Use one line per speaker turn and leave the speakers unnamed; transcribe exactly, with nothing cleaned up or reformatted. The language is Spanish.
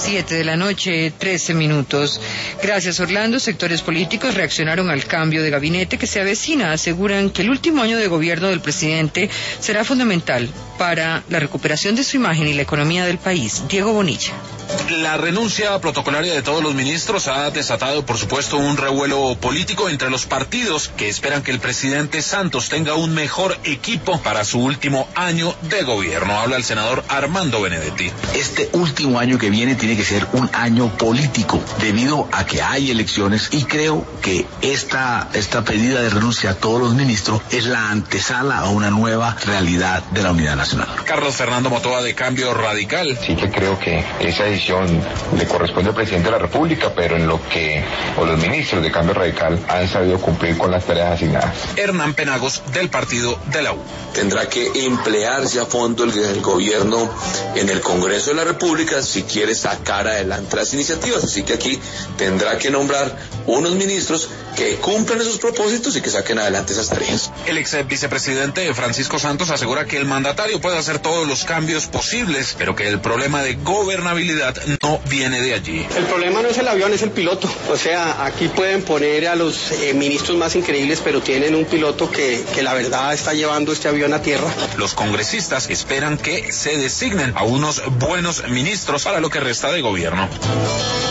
Siete de la noche, trece minutos. Gracias, Orlando. Sectores políticos reaccionaron al cambio de gabinete que se avecina. Aseguran que el último año de gobierno del presidente será fundamental para la recuperación de su imagen y la economía del país. Diego Bonilla.
La renuncia protocolaria de todos los ministros ha desatado, por supuesto, un revuelo político entre los partidos que esperan que el presidente Santos tenga un mejor equipo para su último año de gobierno. Habla el senador Armando Benedetti.
Este último año que viene tiene que ser un año político, debido a que hay elecciones, y creo que esta, esta pedida de renuncia a todos los ministros es la antesala a una nueva realidad de la unidad nacional.
Carlos Fernando Motoa, de Cambio Radical.
Sí que creo que esa decisión le corresponde al presidente de la República, pero en lo que o los ministros de Cambio Radical han sabido cumplir con las tareas asignadas.
Hernán Penagos, del partido de la U.
Tendrá que emplearse a fondo el, el gobierno en el Congreso de la República si quiere sacar adelante las iniciativas, así que aquí tendrá que nombrar unos ministros que cumplan esos propósitos y que saquen adelante esas tareas.
El ex vicepresidente Francisco Santos asegura que el mandatario puede hacer todos los cambios posibles, pero que el problema de gobernabilidad no viene de allí.
El problema no es el avión, es el piloto. O sea, aquí pueden poner a los eh, ministros más increíbles, pero tienen un piloto que, que la verdad está llevando este avión a tierra.
Los congresistas esperan que se designen a unos buenos ministros para lo que resta de gobierno.